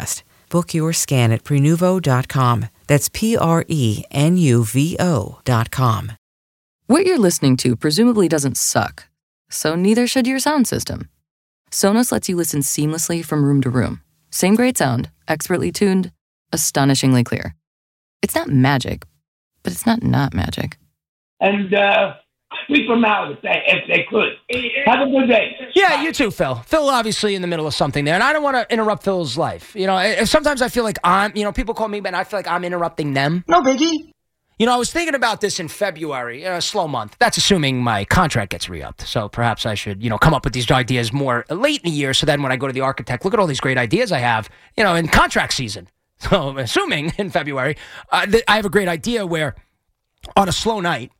Book your scan at prenuvo dot com. That's P R E N U V O dot com. What you're listening to presumably doesn't suck, so neither should your sound system. Sonos lets you listen seamlessly from room to room. Same great sound, expertly tuned, astonishingly clear. It's not magic, but it's not not magic. And uh, sweep them out if they, if they could. Have a good day. Yeah, you too, Phil. Phil obviously in the middle of something there, and I don't want to interrupt Phil's life. You know, I- sometimes I feel like I'm, you know, people call me, but I feel like I'm interrupting them. No biggie. You know, I was thinking about this in February, a slow month. That's assuming my contract gets re-upped. So perhaps I should, you know, come up with these ideas more late in the year. So then when I go to the architect, look at all these great ideas I have, you know, in contract season. So assuming in February, uh, th- I have a great idea where on a slow night,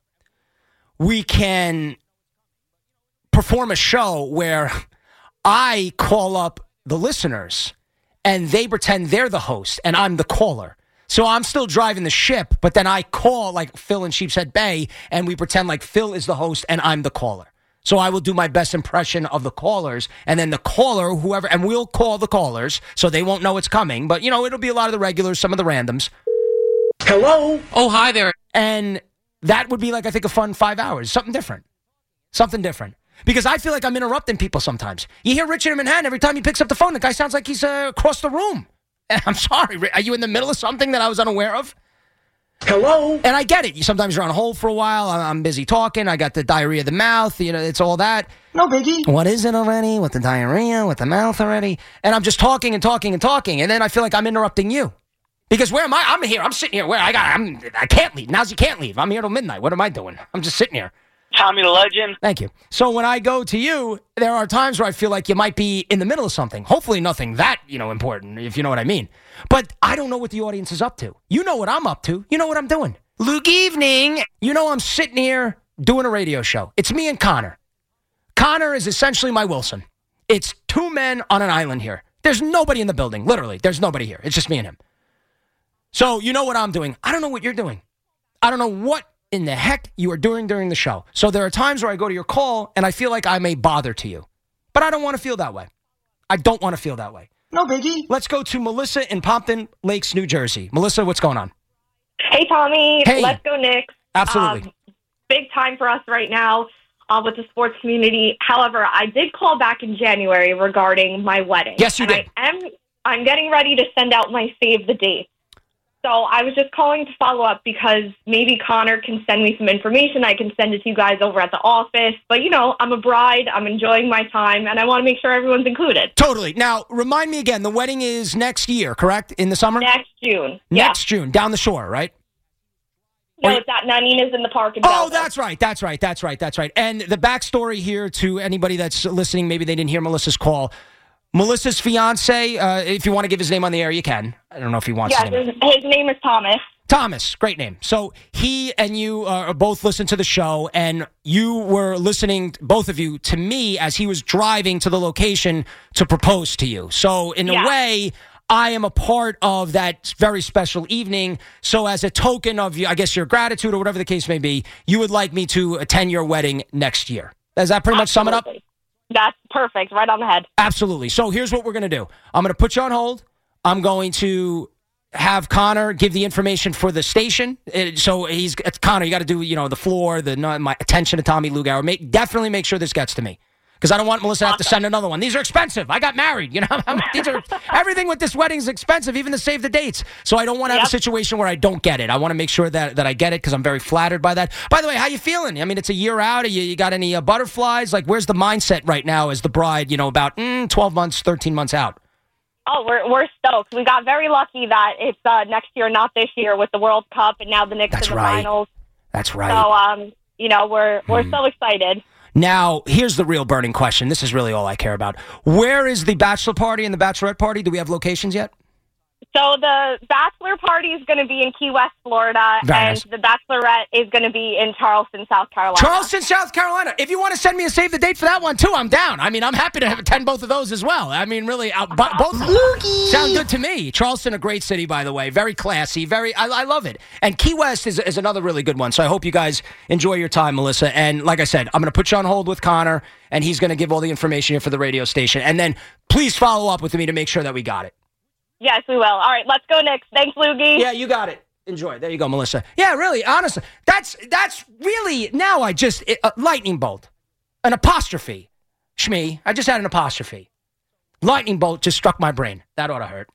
we can perform a show where I call up the listeners and they pretend they're the host and I'm the caller. So I'm still driving the ship, but then I call like Phil in Sheepshead Bay, and we pretend like Phil is the host and I'm the caller. So I will do my best impression of the callers, and then the caller, whoever, and we'll call the callers, so they won't know it's coming. But, you know, it'll be a lot of the regulars, some of the randoms. Hello? Oh, hi there. And that would be like, I think, a fun five hours. Something different. Something different. Because I feel like I'm interrupting people sometimes. You hear Richard in Manhattan, every time he picks up the phone, the guy sounds like he's uh, across the room. I'm sorry. Are you in the middle of something that I was unaware of? Hello? And I get it. You Sometimes you're on hold for a while. I'm busy talking. I got the diarrhea of the mouth. You know, it's all that. No biggie. What is it already? With the diarrhea? With the mouth already? And I'm just talking and talking and talking. And then I feel like I'm interrupting you. Because where am I? I'm here. I'm sitting here. Where I got? I'm. I can't leave. Now's you can't leave. I'm here till midnight. What am I doing? I'm just sitting here. Tommy the Legend. Thank you. So when I go to you, there are times where I feel like you might be in the middle of something. Hopefully nothing that, you know, important, if you know what I mean. But I don't know what the audience is up to. You know what I'm up to. You know what I'm doing. Luke Evening. You know I'm sitting here doing a radio show. It's me and Connor. Connor is essentially my Wilson. It's two men on an island here. There's nobody in the building. Literally, there's nobody here. It's just me and him. So you know what I'm doing. I don't know what you're doing. I don't know what in the heck you are doing during the show. So there are times where I go to your call and I feel like I'm a bother to you. But I don't want to feel that way. I don't want to feel that way. No biggie. Let's go to Melissa in Pompton Lakes, New Jersey. Melissa, what's going on? Hey, Tommy. Hey. Let's go Knicks. Absolutely. Um, big time for us right now uh, with the sports community. However, I did call back in January regarding my wedding. Yes, you and did. I am, I'm getting ready to send out my save the date. So I was just calling to follow up because maybe Connor can send me some information. I can send it to you guys over at the office. But, you know, I'm a bride. I'm enjoying my time, and I want to make sure everyone's included. Totally. Now, remind me again, the wedding is next year, correct? In the summer? Next June. Next yeah. June, down the shore, right? No, it's at Nanina's in the park in Oh, Belleville. that's right. That's right. That's right. That's right. And the backstory here to anybody that's listening, maybe they didn't hear Melissa's call. Melissa's fiance, uh, if you want to give his name on the air, you can. I don't know if he wants yeah, to. His, his name is Thomas. Thomas, great name. So he and you uh, both listened to the show, and you were listening, both of you, to me as he was driving to the location to propose to you. So in yeah. a way, I am a part of that very special evening. So as a token of, I guess, your gratitude or whatever the case may be, you would like me to attend your wedding next year. Does that pretty Absolutely. much sum it up? That's perfect. Right on the head. Absolutely. So here's what we're going to do. I'm going to put you on hold. I'm going to have Connor give the information for the station. It, so he's Connor, you got to do, you know, the floor, the my attention to Tommy Lugauer. Make, definitely make sure this gets to me. Because I don't want Melissa to have to send another one. These are expensive. I got married. You know, these are everything with this wedding is expensive, even to save the dates. So I don't want to have yep. a situation where I don't get it. I want to make sure that, that I get it because I'm very flattered by that. By the way, how you feeling? I mean, it's a year out. You, you got any uh, butterflies? Like, where's the mindset right now as the bride? You know, about mm, twelve months, thirteen months out. Oh, we're we're stoked. We got very lucky that it's uh, next year, not this year, with the World Cup and now the Knicks That's in the right. finals. That's right. So, um, you know, we're we're mm. so excited. Now, here's the real burning question. This is really all I care about. Where is the bachelor party and the bachelorette party? Do we have locations yet? So the bachelor party is going to be in Key West, Florida, Very and nice. the bachelorette is going to be in Charleston, South Carolina. Charleston, South Carolina. If you want to send me a save the date for that one, too, I'm down. I mean, I'm happy to have, attend both of those as well. I mean, really, uh, b- both sound good to me. Charleston, a great city, by the way. Very classy. Very, I, I love it. And Key West is, is another really good one. So I hope you guys enjoy your time, Melissa. And like I said, I'm going to put you on hold with Connor, and he's going to give all the information here for the radio station. And then please follow up with me to make sure that we got it. Yes, we will. All right, let's go, Knicks. Thanks, Loogie. Yeah, you got it. Enjoy. There you go, Melissa. Yeah, really, honestly, that's that's really, now I just, it, uh, lightning bolt, an apostrophe. Shmee, I just had an apostrophe. Lightning bolt just struck my brain. That ought to hurt.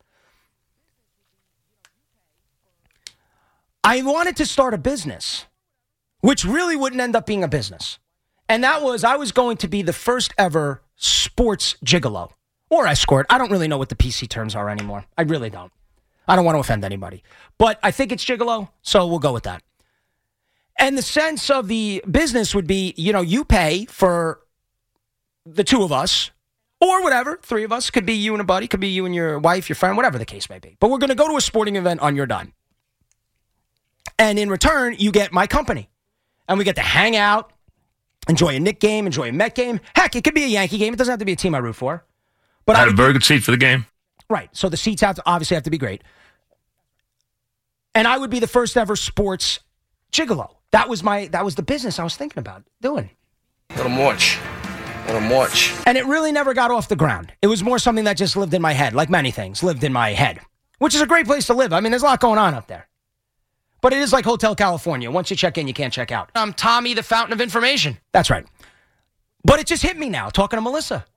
I wanted to start a business, which really wouldn't end up being a business. And that was, I was going to be the first ever sports gigolo or escort. I don't really know what the P C terms are anymore. I really don't. I don't want to offend anybody. But I think it's gigolo, so we'll go with that. And the sense of the business would be, you know, you pay for the two of us, or whatever, three of us. Could be you and a buddy, could be you and your wife, your friend, whatever the case may be. But we're going to go to a sporting event on your dime. And in return, you get my company. And we get to hang out, enjoy a Knick game, enjoy a Met game. Heck, it could be a Yankee game. It doesn't have to be a team I root for. But I had I a very good seat for the game. Right. So the seats have to obviously have to be great. And I would be the first ever sports gigolo. That was my that was the business I was thinking about doing. Let him watch. Let him watch. And it really never got off the ground. It was more something that just lived in my head, like many things lived in my head, which is a great place to live. I mean, there's a lot going on up there. But it is like Hotel California. Once you check in, you can't check out. I'm Tommy, the fountain of information. That's right. But it just hit me now, talking to Melissa.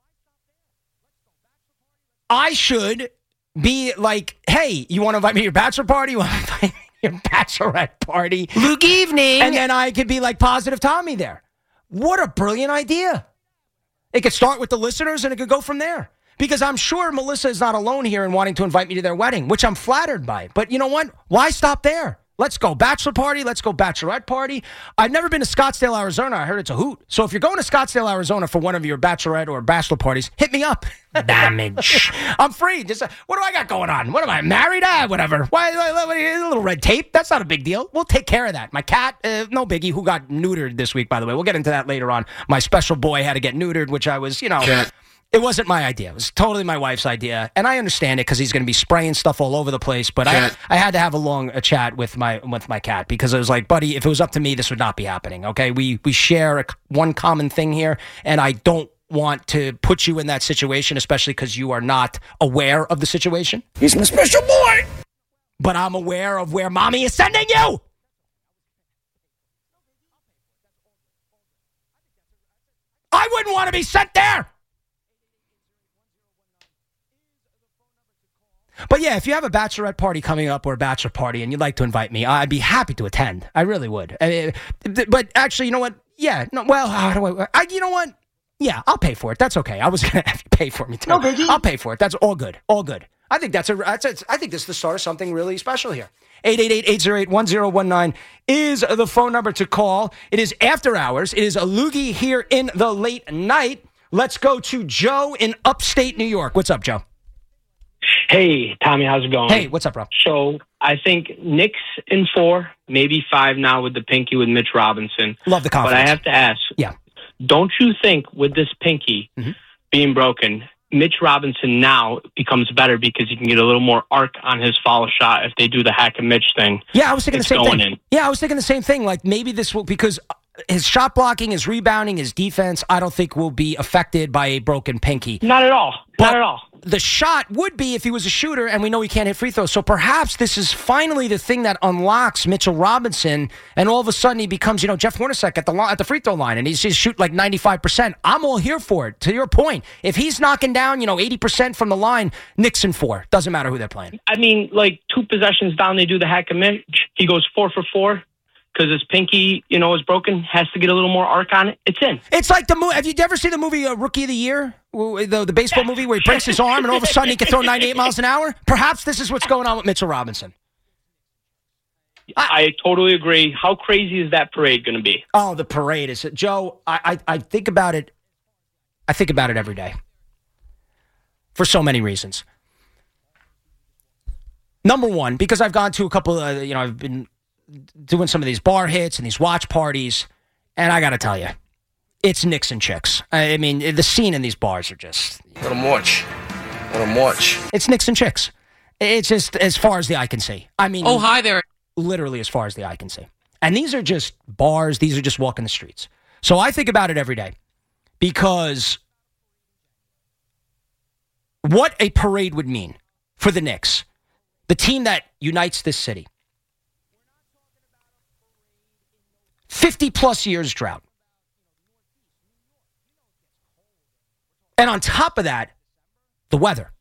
I should be like, hey, you want to invite me to your bachelor party? You want to invite me to your bachelorette party? Luke evening. And then I could be like positive Tommy there. What a brilliant idea. It could start with the listeners and it could go from there. Because I'm sure Melissa is not alone here in wanting to invite me to their wedding, which I'm flattered by. But you know what? Why stop there? Let's go bachelor party. Let's go bachelorette party. I've never been to Scottsdale, Arizona. I heard it's a hoot. So if you're going to Scottsdale, Arizona for one of your bachelorette or bachelor parties, hit me up. Damage. I'm free. Just uh, what do I got going on? What am I, married? Ah, whatever. Why, a little red tape? That's not a big deal. We'll take care of that. My cat, uh, no biggie, who got neutered this week, by the way. We'll get into that later on. My special boy had to get neutered, which I was, you know... Cat. It wasn't my idea. It was totally my wife's idea. And I understand it because he's going to be spraying stuff all over the place. But I, I had to have a long a chat with my with my cat because I was like, buddy, if it was up to me, this would not be happening. Okay, we we share a, one common thing here, and I don't want to put you in that situation, especially because you are not aware of the situation. He's my special boy. But I'm aware of where mommy is sending you. I wouldn't want to be sent there. But yeah, if you have a bachelorette party coming up or a bachelor party and you'd like to invite me, I'd be happy to attend. I really would. I mean, but actually, you know what? Yeah, no, well, how do I, I, you know what? Yeah, I'll pay for it. That's okay. I was going to have you pay for me too. No biggie. I'll pay for it. That's all good. All good. I think that's a, that's a, I think this is the start of something really special here. eight eight eight, eight zero eight, one zero one nine is the phone number to call. It is after hours. It is a loogie here in the late night. Let's go to Joe in upstate New York. What's up, Joe? Hey, Tommy, how's it going? Hey, what's up, bro? So I think Knicks in four, maybe five now with the pinky with Mitch Robinson. Love the confidence. But I have to ask, yeah, don't you think with this pinky mm-hmm. being broken, Mitch Robinson now becomes better because he can get a little more arc on his follow shot if they do the hack and Mitch thing? Yeah, I was thinking it's the same going thing. In. Yeah, I was thinking the same thing. Like maybe this will, because his shot blocking, his rebounding, his defense, I don't think will be affected by a broken pinky. Not at all. But Not at all. The shot would be if he was a shooter, and we know he can't hit free throws. So perhaps this is finally the thing that unlocks Mitchell Robinson, and all of a sudden he becomes, you know, Jeff Hornacek at the at the free throw line, and he's just shoot like ninety-five percent. I'm all here for it. To your point, if he's knocking down, you know, eighty percent from the line, Knicks in four. Doesn't matter who they're playing. I mean, like two possessions down, they do the hack and Mitch. He goes four for four. Because his pinky, you know, is broken, has to get a little more arc on it. It's in. It's like the movie. Have you ever seen the movie uh, Rookie of the Year? The, the baseball movie where he breaks his arm and all of a sudden he can throw ninety-eight miles an hour? Perhaps this is what's going on with Mitchell Robinson. I, I totally agree. How crazy is that parade going to be? Oh, the parade is Joe. I, I I think about it. I think about it every day for so many reasons. Number one, because I've gone to a couple. Of, you know, I've been doing some of these bar hits and these watch parties, and I got to tell you, it's Knicks and chicks. I mean, the scene in these bars are just... Let them watch. Let them watch. It's Knicks and chicks. It's just as far as the eye can see. I mean... Oh, hi there. Literally as far as the eye can see. And these are just bars. These are just walking the streets. So I think about it every day because what a parade would mean for the Knicks, the team that unites this city. fifty-plus years drought. And on top of that, the weather.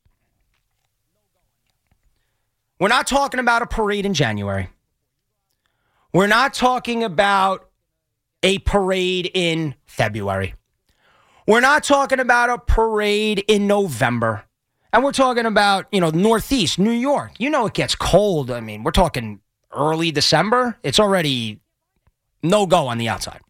We're not talking about a parade in January. We're not talking about a parade in February. We're not talking about a parade in November. And we're talking about, you know, Northeast, New York. You know it gets cold. I mean, we're talking early December. It's already no-go on the outside.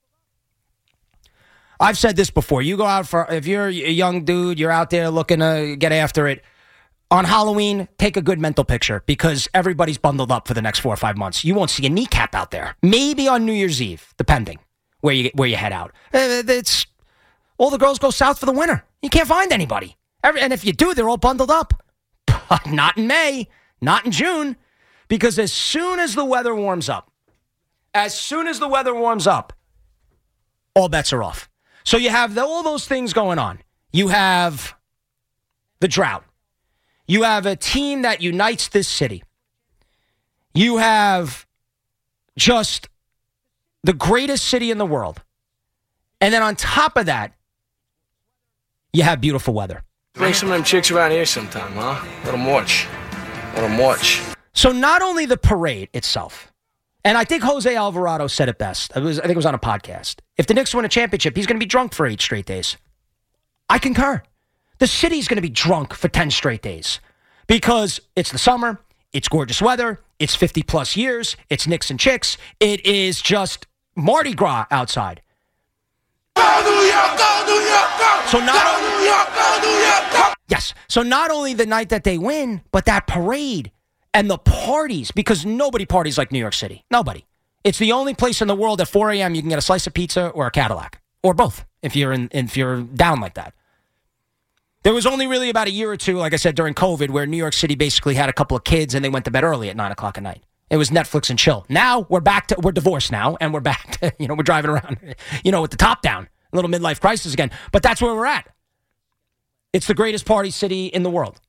I've said this before. You go out for, if you're a young dude, you're out there looking to get after it. On Halloween, take a good mental picture because everybody's bundled up for the next four or five months. You won't see a kneecap out there. Maybe on New Year's Eve, depending where you where you head out. It's all the girls go south for the winter. You can't find anybody. Every, and if you do, they're all bundled up. Not in May, not in June, because as soon as the weather warms up, as soon as the weather warms up, all bets are off. So you have the, all those things going on. You have the drought. You have a team that unites this city. You have just the greatest city in the world. And then on top of that, you have beautiful weather. Bring some of them chicks around here sometime, huh? Let them watch. Let them watch. So not only the parade itself, and I think Jose Alvarado said it best. It was, I think it was on a podcast. If the Knicks win a championship, he's going to be drunk for eight straight days. I concur. The city's going to be drunk for ten straight days because it's the summer, it's gorgeous weather, it's fifty-plus years, it's Knicks and chicks, it is just Mardi Gras outside. Go New York, go New York, go! So not go New York, go New York, go! Yes. So not only the night that they win, but that parade and the parties, because nobody parties like New York City. Nobody. It's the only place in the world at four a.m. you can get a slice of pizza or a Cadillac, or both, if you're in, if you're down like that. There was only really about a year or two, like I said, during COVID, where New York City basically had a couple of kids and they went to bed early at nine o'clock at night. It was Netflix and chill. Now we're back to, we're divorced now, and we're back to, you know, we're driving around, you know, with the top down, a little midlife crisis again. But that's where we're at. It's the greatest party city in the world.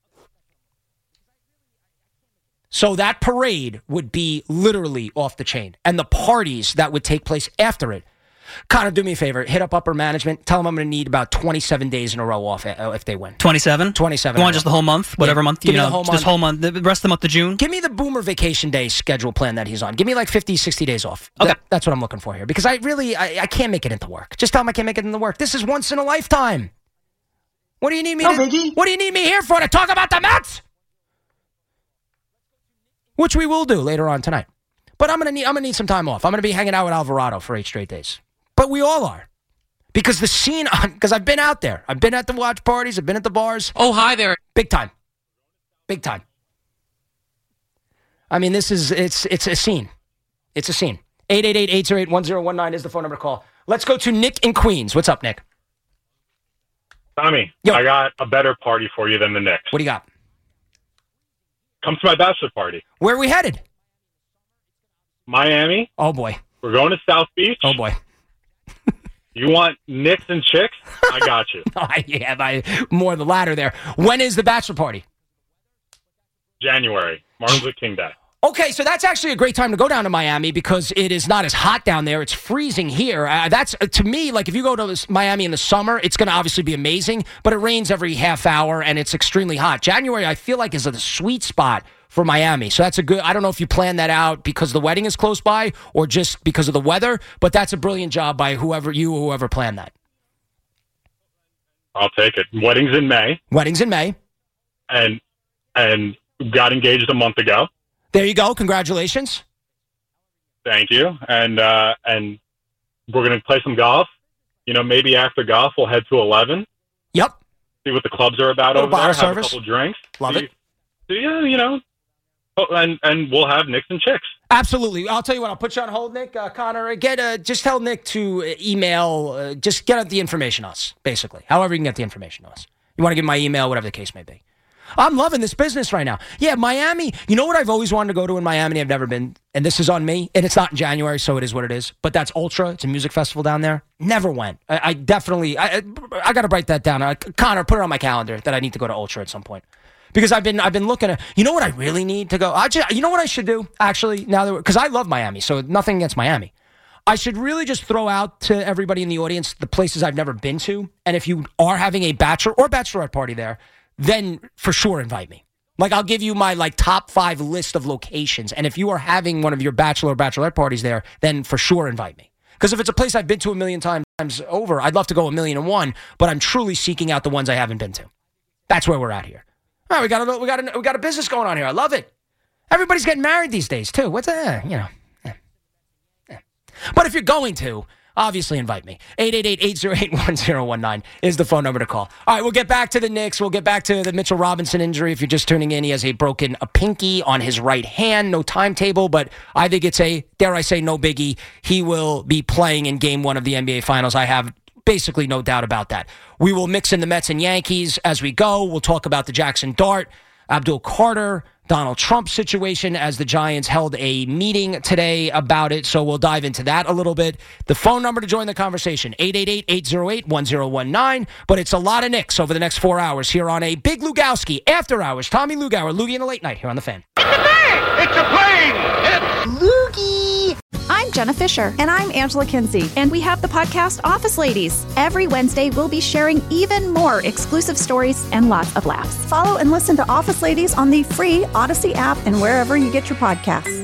So that parade would be literally off the chain. And the parties that would take place after it. Connor, do me a favor. Hit up upper management. Tell them I'm going to need about twenty-seven days in a row off if they win. twenty-seven? twenty-seven. You want just the whole month? Whatever yeah. month? Give You me know, the whole this month. whole month. The rest of the month of June? Give me the Boomer vacation day schedule plan that he's on. Give me like fifty, sixty days off. Okay. That, that's what I'm looking for here. Because I really, I, I can't make it into work. Just tell him I can't make it into work. This is once in a lifetime. What do you need me no, to Biggie. What do you need me here for? To talk about the Mets? Which we will do later on tonight. But I'm gonna need I'm gonna need some time off. I'm gonna be hanging out with Alvarado for eight straight days. But we all are. Because the scene because I've been out there. I've been at the watch parties, I've been at the bars. Oh, hi there. Big time. Big time. I mean, this is it's it's a scene. It's a scene. eight eight eight, eight zero eight, one zero one nine is the phone number to call. Let's go to Nick in Queens. What's up, Nick? Tommy, Yo. I got a better party for you than the Knicks. What do you got? Come to my bachelor party. Where are we headed? Miami. Oh, boy. We're going to South Beach. Oh, boy. You want Knicks and chicks? I got you. oh, yeah, I, more the latter there. When is the bachelor party? January. Martin Luther King Day. Okay, so that's actually a great time to go down to Miami because it is not as hot down there. It's freezing here. Uh, that's, uh, to me, like if you go to this Miami in the summer, it's going to obviously be amazing, but it rains every half hour and it's extremely hot. January, I feel like, is a sweet spot for Miami. So that's a good, I don't know if you planned that out because the wedding is close by or just because of the weather, but that's a brilliant job by whoever, you or whoever planned that. I'll take it. Wedding's in May. Wedding's in May. And, and got engaged a month ago. There you go. Congratulations. Thank you. And uh, and we're going to play some golf. You know, maybe after golf, we'll head to eleven. Yep. See what the clubs are about over there. Have service. a couple drinks. Love see, it. See, yeah, you know, oh, and and we'll have Knicks and chicks. Absolutely. I'll tell you what. I'll put you on hold, Nick. Uh, Connor, get uh, just tell Nick to email. Uh, just get the information to us, basically. However you can get the information to us. You want to give my email, whatever the case may be. I'm loving this business right now. Yeah, Miami. You know what I've always wanted to go to in Miami? I've never been, and this is on me, and it's not in January, so it is what it is. But that's Ultra. It's a music festival down there. Never went. I, I definitely, I, I, I got to write that down. I, Connor, put it on my calendar that I need to go to Ultra at some point. Because I've been, I've been looking at, you know what I really need to go? I just, you know what I should do, actually, now that, because I love Miami, so nothing against Miami. I should really just throw out to everybody in the audience the places I've never been to. And if you are having a bachelor or bachelorette party there, then for sure invite me. Like, I'll give you my like top five list of locations. And if you are having one of your bachelor or bachelorette parties there, then for sure invite me. Because if it's a place I've been to a million times over, I'd love to go a million and one, but I'm truly seeking out the ones I haven't been to. That's where we're at here. All right, we got a, we got a, we got a business going on here. I love it. Everybody's getting married these days, too. What's that? You know. Yeah. Yeah. But if you're going to, obviously invite me. eight eight eight, eight oh eight, one oh one nine is the phone number to call. All right, we'll get back to the Knicks. We'll get back to the Mitchell Robinson injury. If you're just tuning in, he has a broken a pinky on his right hand. No timetable, but I think it's a, dare I say, no biggie. He will be playing in game one of the N B A Finals. I have basically no doubt about that. We will mix in the Mets and Yankees as we go. We'll talk about the Jackson Dart, Abdul Carter, Donald Trump situation as the Giants held a meeting today about it. So we'll dive into that a little bit. The phone number to join the conversation, eight eight eight, eight oh eight, one oh one nine. But it's a lot of Knicks over the next four hours here on a Big Lugowski After Hours. Tommy Lugauer, Loogie in the Late Night here on The Fan. It's a plane! It's Loogie! I'm Jenna Fisher. And I'm Angela Kinsey. And we have the podcast Office Ladies. Every Wednesday, we'll be sharing even more exclusive stories and lots of laughs. Follow and listen to Office Ladies on the free Odyssey app and wherever you get your podcasts.